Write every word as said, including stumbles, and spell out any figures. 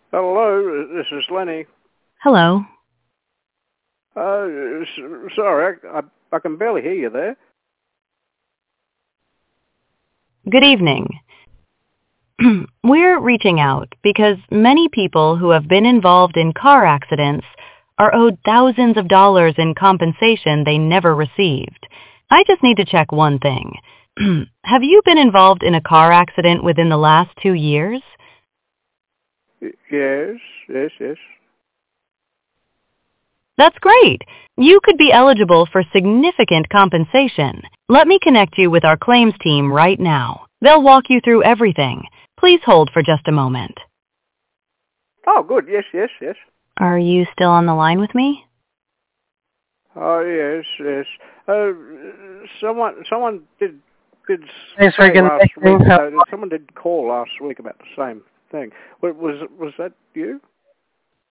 Hello, this is Lenny. Hello. Uh, s- sorry, I, I, I can barely hear you there. Good evening. We're reaching out because many people who have been involved in car accidents are owed thousands of dollars in compensation they never received. I just need to check one thing. Have you been involved in a car accident within the last two years? Y- Yes, yes, yes. That's great. You could be eligible for significant compensation. Let me connect you with our claims team right now. They'll walk you through everything. Please hold for just a moment. Oh, good, yes, yes, yes. Are you still on the line with me? Oh, yes, yes. Uh, someone, someone did, did Thanks for say getting last back. week, uh, someone did call last week about the same thing. Wa- Was, was that you?